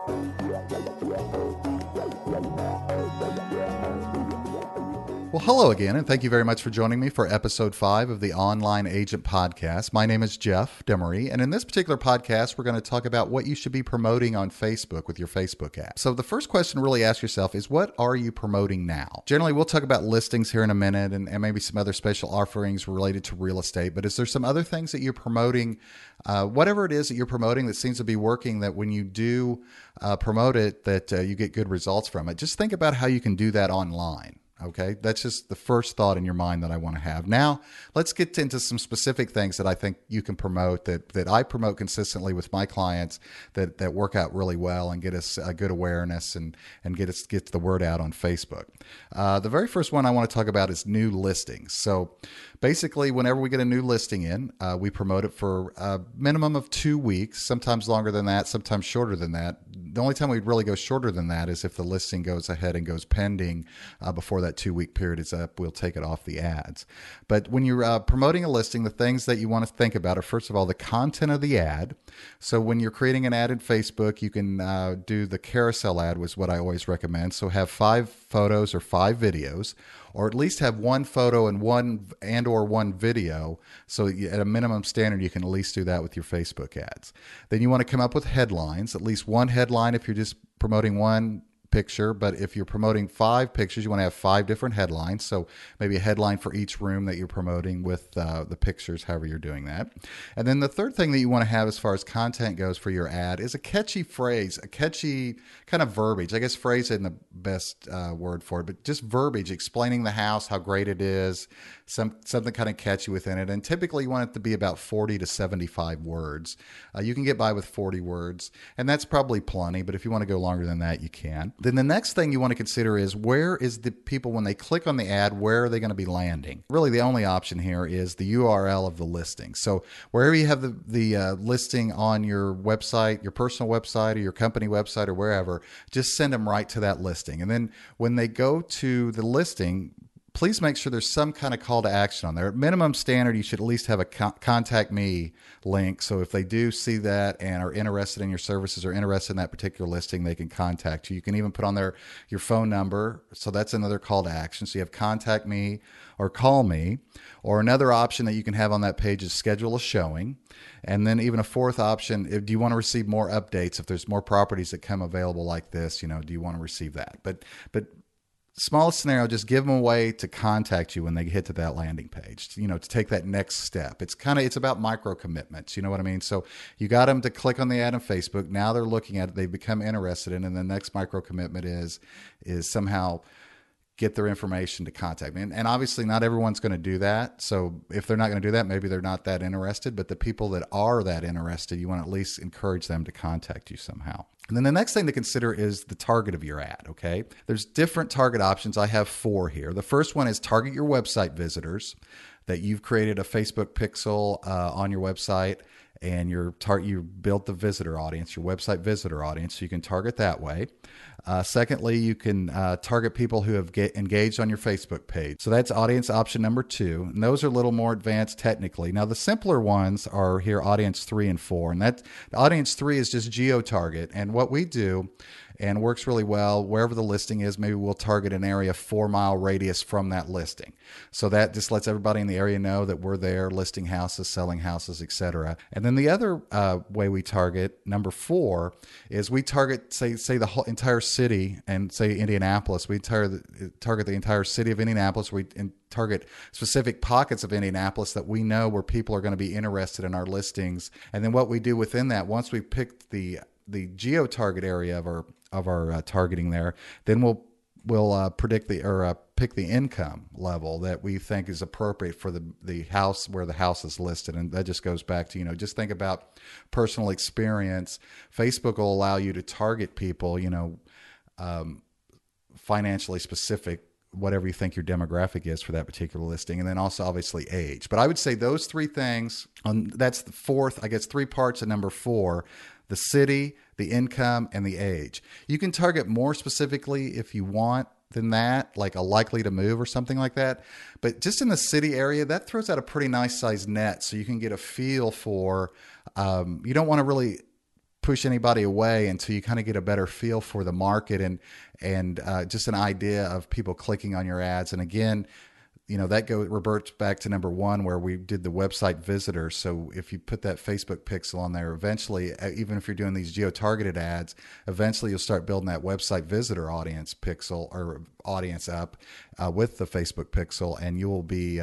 Well, hello again, and thank you very much for joining me for episode 5 of the Online Agent Podcast. My name is Jeff Demery, and in this particular podcast, we're going to talk about what you should be promoting on Facebook with your Facebook app. So the first question to really ask yourself is, what are you promoting now? Generally, we'll talk about listings here in a minute and maybe some other special offerings related to real estate, but is there some other things that you're promoting, whatever it is that you're promoting that seems to be working, that when you do promote it, that you get good results from it? Just think about how you can do that online. Okay, that's just the first thought in your mind that I want to have. Now, let's get into some specific things that I think you can promote, that I promote consistently with my clients, that work out really well and get us a good awareness and get the word out on Facebook. The very first one I want to talk about is new listings. So basically, whenever we get a new listing in, we promote it for a minimum of 2 weeks, sometimes longer than that, sometimes shorter than that. The only time we'd really go shorter than that is if the listing goes ahead and goes pending before that 2-week period is up. We'll take it off the ads. But when you're promoting a listing, the things that you want to think about are, first of all, the content of the ad. So when you're creating an ad in Facebook, you can do the carousel ad, was what I always recommend. So have 5 photos or 5 videos, or at least have 1 photo and one video. So at a minimum standard, you can at least do that with your Facebook ads. Then you want to come up with headlines, at least 1 headline if you're just promoting 1 picture, but if you're promoting 5 pictures, you want to have 5 different headlines. So maybe a headline for each room that you're promoting with the pictures, however you're doing that. And then the third thing that you want to have as far as content goes for your ad is a catchy phrase, a catchy kind of verbiage. I guess phrase isn't the best word for it, but just verbiage explaining the house, how great it is, something kind of catchy within it. And typically you want it to be about 40 to 75 words. You can get by with 40 words, and that's probably plenty, but if you want to go longer than that, you can. Then the next thing you want to consider is, where is the people, when they click on the ad, where are they going to be landing? Really, the only option here is the URL of the listing. So wherever you have the listing on your website, your personal website or your company website or wherever, just send them right to that listing. And then when they go to the listing, please make sure there's some kind of call to action on there. At minimum standard, you should at least have a contact me link. So if they do see that and are interested in your services or interested in that particular listing, they can contact you. You can even put on there your phone number. So that's another call to action. So you have contact me or call me. Or another option that you can have on that page is schedule a showing. And then even a fourth option, do you want to receive more updates? If there's more properties that come available like this, do you want to receive that? But smallest scenario, just give them a way to contact you when they get to that landing page, to take that next step. It's about micro commitments. You know what I mean? So you got them to click on the ad on Facebook. Now they're looking at it. They've become interested in it. And the next micro commitment is somehow get their information to contact me. And obviously not everyone's going to do that. So if they're not going to do that, maybe they're not that interested, but the people that are that interested, you want to at least encourage them to contact you somehow. And then the next thing to consider is the target of your ad, okay? There's different target options. I have 4 here. The first one is target your website visitors, that you've created a Facebook pixel on your website, and you built the visitor audience, your website visitor audience, so you can target that way. Secondly, you can target people who have engaged on your Facebook page. So that's audience option number 2. And those are a little more advanced technically. Now, the simpler ones are here, audience 3 and 4. And that audience 3 is just geo-target. And what we do, and works really well, wherever the listing is, maybe we'll target an area 4-mile radius from that listing. So that just lets everybody in the area know that we're there listing houses, selling houses, etc. And then the other way we target, number 4, is we target, say the whole entire city, and say Indianapolis. We target the entire city of Indianapolis. We target specific pockets of Indianapolis that we know where people are going to be interested in our listings. And then what we do within that, once we've picked the geo-target area of our targeting there, then we'll predict pick the income level that we think is appropriate for the house where the house is listed. And that just goes back to, just think about personal experience. Facebook will allow you to target people, financially specific, whatever you think your demographic is for that particular listing. And then also obviously age. But I would say those 3 things, that's the fourth, 3 parts of number 4, the city, the income, and the age. You can target more specifically if you want than that, like a likely to move or something like that. But just in the city area, that throws out a pretty nice sized net, so you can get a feel for, you don't want to really push anybody away until you kind of get a better feel for the market and just an idea of people clicking on your ads. And again, that reverts back to number one, where we did the website visitors. So if you put that Facebook pixel on there, eventually, even if you're doing these geo-targeted ads, eventually you'll start building that website visitor audience pixel or audience up with the Facebook pixel, and you will be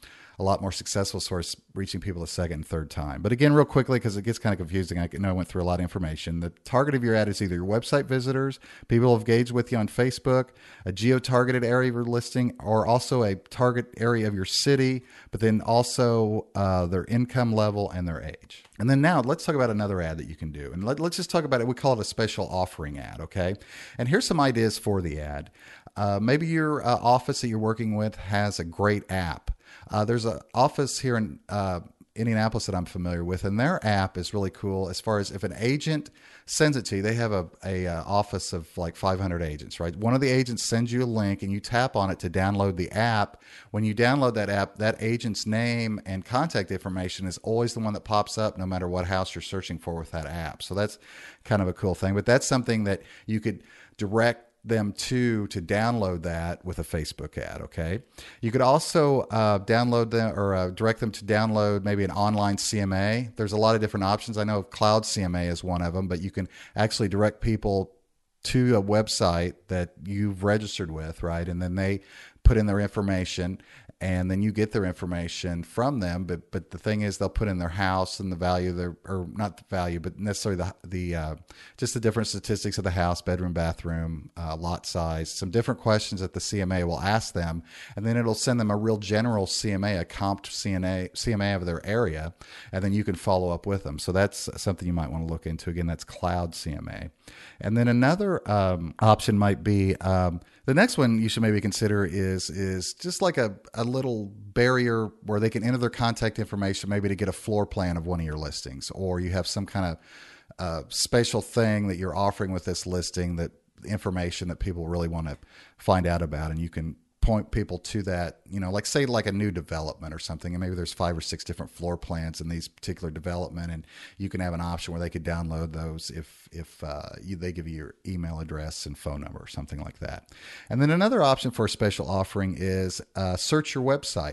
a lot more successful as far as reaching people a second and third time. But again, real quickly, because it gets kind of confusing, I know I went through a lot of information. The target of your ad is either your website visitors, people who have engaged with you on Facebook, a geo-targeted area of your listing, or also a target area of your city, but then also their income level and their age. And then now let's talk about another ad that you can do. And let's just talk about it. We call it a special offering ad, okay? And here's some ideas for the ad. Maybe your office that you're working with has a great app. There's an office here in Indianapolis that I'm familiar with, and their app is really cool as far as if an agent sends it to you. They have a office of like 500 agents, right? One of the agents sends you a link and you tap on it to download the app. When you download that app, that agent's name and contact information is always the one that pops up no matter what house you're searching for with that app. So that's kind of a cool thing, but that's something that you could direct them to download that with a Facebook ad. Okay. You could also download them or direct them to download maybe an online CMA. There's a lot of different options. I know Cloud CMA is one of them, but you can actually direct people to a website that you've registered with, right? And then they put in their information, and then you get their information from them. But the thing is, they'll put in their house and the value, or not the value, but necessarily the just the different statistics of the house, bedroom, bathroom, lot size, some different questions that the CMA will ask them, and then it'll send them a real general CMA, a comped CMA of their area, and then you can follow up with them. So that's something you might want to look into. Again, that's Cloud CMA. And then another option might be the next one you should maybe consider is just like a little barrier where they can enter their contact information, maybe to get a floor plan of one of your listings, or you have some kind of special thing that you're offering with this listing, that information that people really want to find out about, and you can point people to that, like say like a new development or something, and maybe there's 5 or 6 different floor plans in these particular development, and you can have an option where they could download those if they give you your email address and phone number or something like that. And then another option for a special offering is search your website.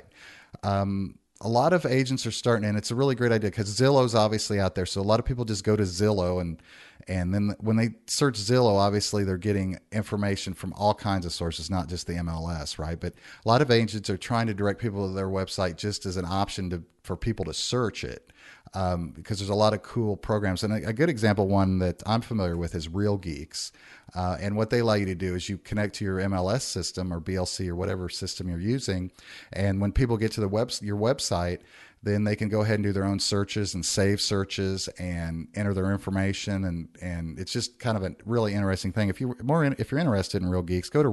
A lot of agents are starting, and it's a really great idea because Zillow's obviously out there. So a lot of people just go to Zillow, and then when they search Zillow, obviously they're getting information from all kinds of sources, not just the MLS, right? But a lot of agents are trying to direct people to their website just as an option for people to search it. Because there's a lot of cool programs. And a good example, one that I'm familiar with, is Real Geeks. And what they allow you to do is you connect to your MLS system or BLC or whatever system you're using. And when people get to your website, then they can go ahead and do their own searches and save searches and enter their information. And it's just kind of a really interesting thing. If you're interested in Real Geeks, go to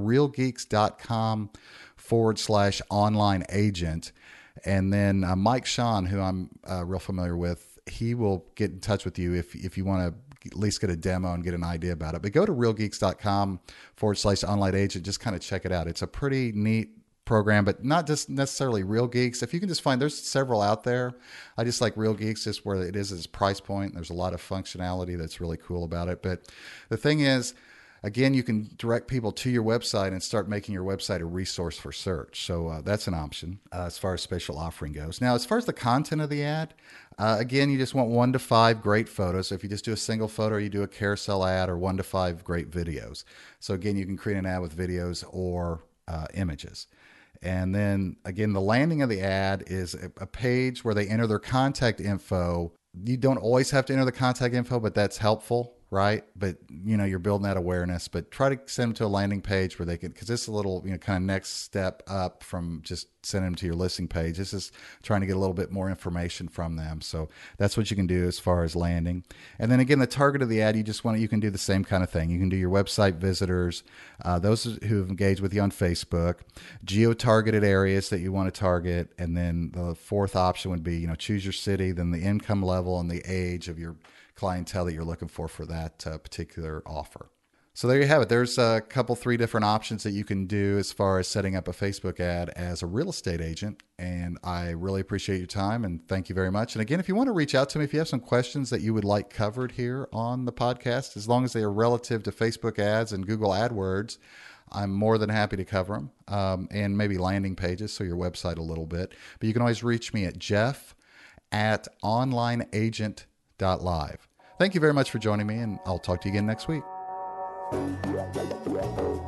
realgeeks.com/online agent. And then Mike Sean, who I'm real familiar with, he will get in touch with you if you want to at least get a demo and get an idea about it. But go to realgeeks.com/online agent. Just kind of check it out. It's a pretty neat program, but not just necessarily Real Geeks. If you can just find, there's several out there. I just like Real Geeks, just where it is its price point. There's a lot of functionality that's really cool about it. But the thing is, again, you can direct people to your website and start making your website a resource for search. So that's an option as far as special offering goes. Now, as far as the content of the ad, again, you just want 1 to 5 great photos. So if you just do a single photo, you do a carousel ad, or 1 to 5 great videos. So again, you can create an ad with videos or images. And then again, the landing of the ad is a page where they enter their contact info. You don't always have to enter the contact info, but that's helpful, right? But you're building that awareness, but try to send them to a landing page where they can, because this is a little, kind of next step up from just sending them to your listing page. This is trying to get a little bit more information from them. So that's what you can do as far as landing. And then again, the target of the ad, you can do the same kind of thing. You can do your website visitors, those who have engaged with you on Facebook, geo-targeted areas that you want to target. And then the fourth option would be, choose your city, then the income level and the age of your clientele that you're looking for that particular offer. So there you have it. There's a couple, three different options that you can do as far as setting up a Facebook ad as a real estate agent. And I really appreciate your time and thank you very much. And again, if you want to reach out to me, if you have some questions that you would like covered here on the podcast, as long as they are relative to Facebook ads and Google AdWords, I'm more than happy to cover them, and maybe landing pages, so your website a little bit. But you can always reach me at jeff@onlineagent.live. Thank you very much for joining me, and I'll talk to you again next week.